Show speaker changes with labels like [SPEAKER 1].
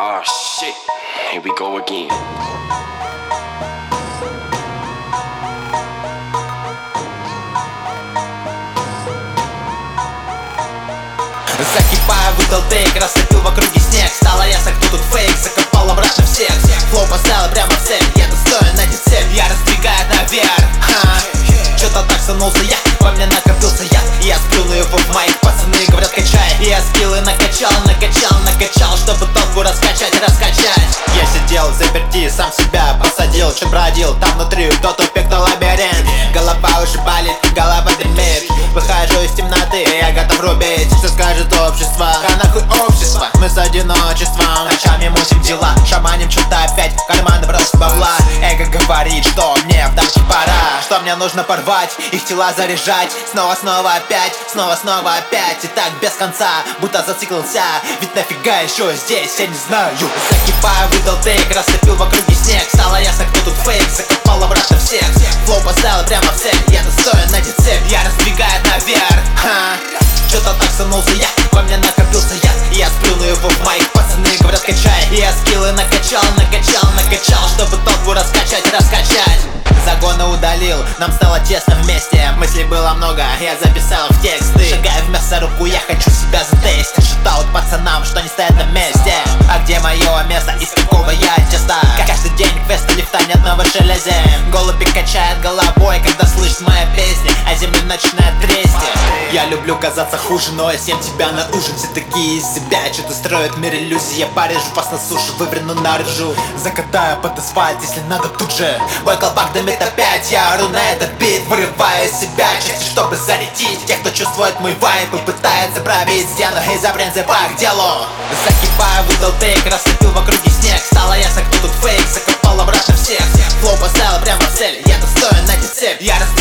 [SPEAKER 1] Oh shit, here we go again.
[SPEAKER 2] Закипаю, выдал тейк, растопил в округе снег. Стало ясно, кто тут фейк, закопал обратно всех. Флоу поставил прямо в цель, я достоин на цепь. Я раздвигаю наверх, чё-то так санулся я, во мне накопился яд. Я сплюну его в майк, пацаны говорят качай. И я скиллы накачал, чтобы толку раскачать. Я сидел в заперти, сам себя посадил. Чё бродил, там внутри тот тупик, то лабиринт. Голова уже болит, голова дымит. Выхожу из темноты, я готов рубить. Что скажет общество? А нахуй общество? Мы с одиночеством ночами мутим дела, шаманим что-то опять, карманы бросят бабла. Эго говорит, что мне в даче пора, что мне нужно порвать, их тела заряжать. Снова опять, снова опять. И так без конца, будто зациклился. Ведь нафига еще здесь, я не знаю. Закипаю, выдал тейк, растопил в округе снег. Стало ясно, кто тут фейк, закопал обратно всех. Флоу поставил прямо в цель, я достоин на цепь. Я раздвигаю наверх, чё-то так санулся я, во мне накопился яд. Я сплюну его в майк, пацаны говорят качай. И я скиллы накачал, чтобы толку раскачать. Загоны удалил, нам стало тесно вместе. Мыслей было много, я записал в тексты. Шагая в мясорубку, я хочу себя затестить. Шутаут пацанам, что не стоят на месте. А где мое место, из какого я теста? Каждый день квесты, лифта нет на выше лезе. Голуби качает головой, когда слышит моя песня, а земля начинает трясти. Я люблю казаться хуже, но я съем тебя на ужин. Все такие из себя, что-то строят мир иллюзий. Я порежу вас на суше, выверну наружу. Закатаю под асфальт, если надо тут же. Мой колпак дымит опять, я ору на этот бит, вырываю из себя части, чтобы зарядить тех, кто чувствует мой вайб и пытается пробить стену из-за принципа к делу. Закипаю, выдал тейк, растопил в округе снег. Стало ясно, кто тут фейк, закопал обратно всех. Флоу поставил прямо в цель, я достоин на цепь. Я